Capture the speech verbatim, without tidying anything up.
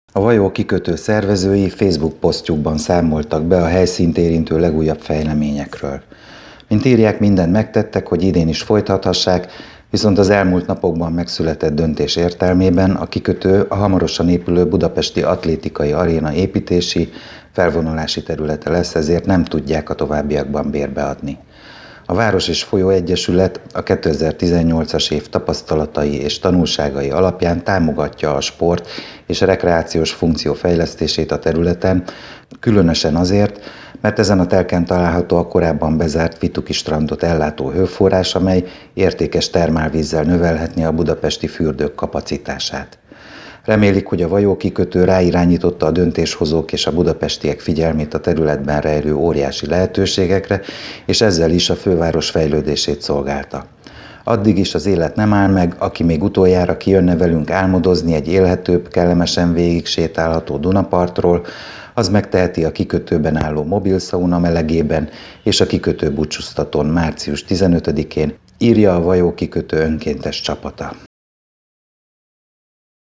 A Vajó kikötő szervezői Facebook posztjukban számoltak be a helyszínt érintő legújabb fejleményekről. Mint írják, mindent megtettek, hogy idén is folytathassák, viszont az elmúlt napokban megszületett döntés értelmében a kikötő a hamarosan épülő budapesti atlétikai aréna építési, felvonulási területe lesz, ezért nem tudják a továbbiakban bérbeadni. A Város és Folyó Egyesület a kétezer-tizennyolcas év tapasztalatai és tanulságai alapján támogatja a sport és a rekreációs funkció fejlesztését a területen, különösen azért, mert ezen a telken található a korábban bezárt Vituki strandot ellátó hőforrás, amely értékes termálvízzel növelhetné a budapesti fürdők kapacitását. Remélik, hogy a Vajó kikötő ráirányította a döntéshozók és a budapestiek figyelmét a területben rejlő óriási lehetőségekre, és ezzel is a főváros fejlődését szolgálta. Addig is az élet nem áll meg, aki még utoljára kijönne velünk álmodozni egy élhetőbb, kellemesen végig sétálható Dunapartról, az megteheti a kikötőben álló mobil szauna melegében és a kikötő búcsúztatón március tizenötödikén, írja a Vajó kikötő önkéntes csapata.